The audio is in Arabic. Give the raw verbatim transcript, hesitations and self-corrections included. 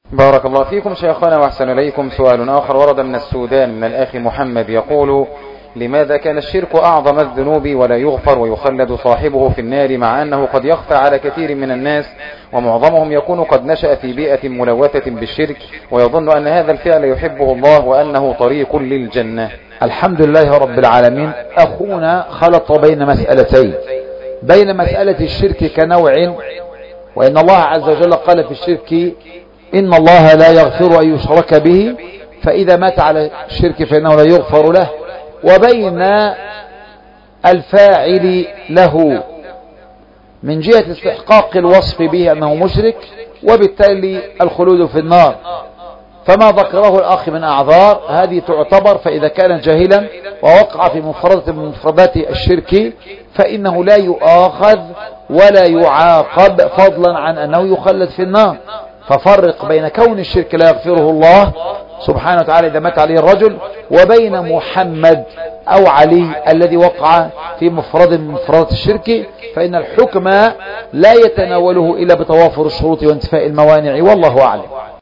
بارك الله فيكم شيخنا وأحسن إليكم. سؤال آخر ورد من السودان من الأخ محمد يقول: لماذا كان الشرك أعظم الذنوب ولا يغفر ويخلد صاحبه في النار، مع أنه قد يخفى على كثير من الناس ومعظمهم يكون قد نشأ في بيئة ملوثة بالشرك ويظن أن هذا الفعل يحبه الله وأنه طريق للجنة؟ الحمد لله رب العالمين. أخونا خلط بين مسألتين، بين مسألة الشرك كنوع، وإن الله عز وجل قال في الشرك: إن الله لا يغفر أن يشرك به، فإذا مات على الشرك فإنه لا يغفر له، وبين الفاعل له من جهة استحقاق الوصف به أنه مشرك وبالتالي الخلود في النار. فما ذكره الأخ من أعذار هذه تعتبر، فإذا كان جاهلا ووقع في مفردة من مفردات الشرك فإنه لا يؤاخذ ولا يعاقب، فضلا عن أنه يخلد في النار. ففرق بين كون الشرك لا يغفره الله سبحانه وتعالى إذا مات عليه الرجل، وبين محمد أو علي الذي وقع في مفرد من مفردات الشرك، فإن الحكم لا يتناوله إلا بتوافر الشروط وانتفاء الموانع، والله أعلم.